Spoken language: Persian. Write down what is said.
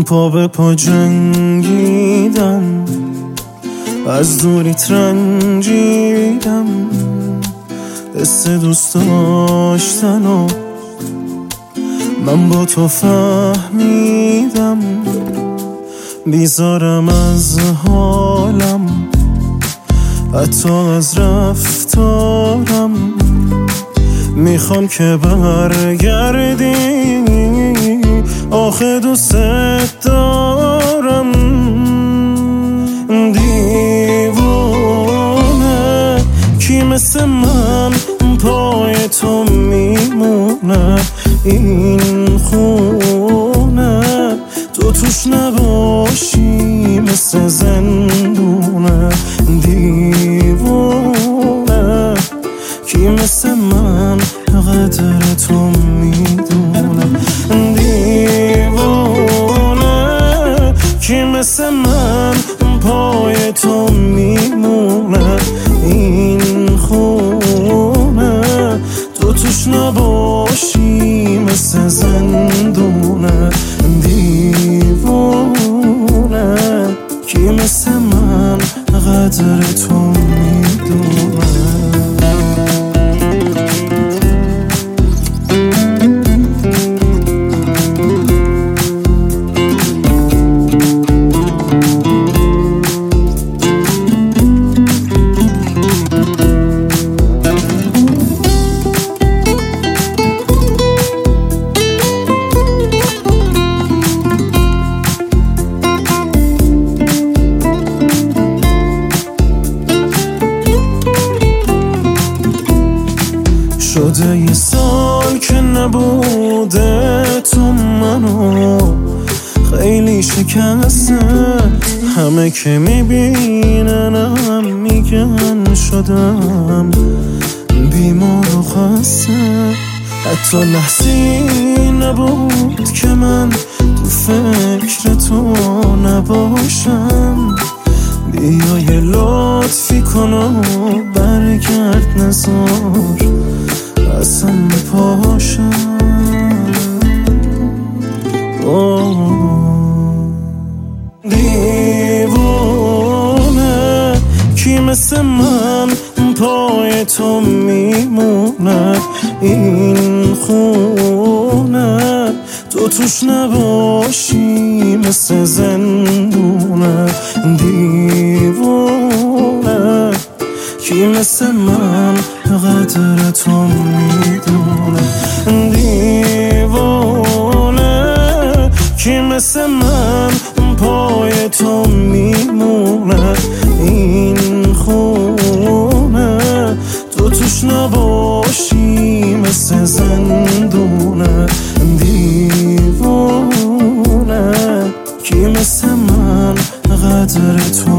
پا به پا جنگیدم، از دوریت رنجیدم، حس دوست داشتن و من با تو فهمیدم. بیزارم از حالم، حتی از رفتارم، میخوام که برگردی، آخه دوست دارم. دیوونه کی مثل من پای تو میمونه، این خونه تو توش نباشی مثل زندونه. دیوونه کی مثل من قدر تو میدونه، دیوونه کی مثل من پای تو میمونه، این خونه تو توش نباشی مثل زندونه. دیوونه کی مثل من قدر تو میدونه. شده یه سال که نبوده تو منو، خیلی شکسته، همه که میبیننم میگن شدم بیمار و خسته. حتی لحظی نبود که من تو فکر تو نباشم. بیا یه لطفی کن و برگرد، نذار اصلا پاشم. دیوونه کی مثل من پای تو میمونه، این خونه تو توش نباشی مثل زندونه. دیوونه کی مثل من قدر تو میدونه، دیوونه کی مثل من پای تو میمونه، این خونه تو توش نباشی مثل زندونه. دیوونه کی مثل من قدر تو